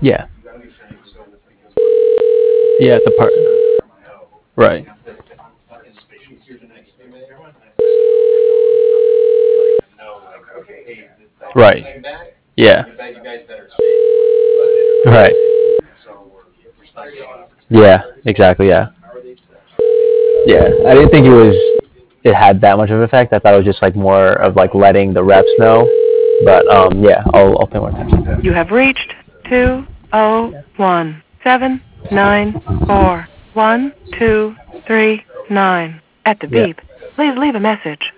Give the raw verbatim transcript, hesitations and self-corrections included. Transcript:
Yeah. Yeah, the part. Right. Right. Yeah. Right. Yeah. Exactly. Yeah. Yeah. I didn't think it was. It had that much of an effect. I thought it was just like more of like letting the reps know. But um, yeah, I'll I'll pay more attention. You have reached two oh one seven nine four one two three nine. At the Yeah. beep, please leave a message.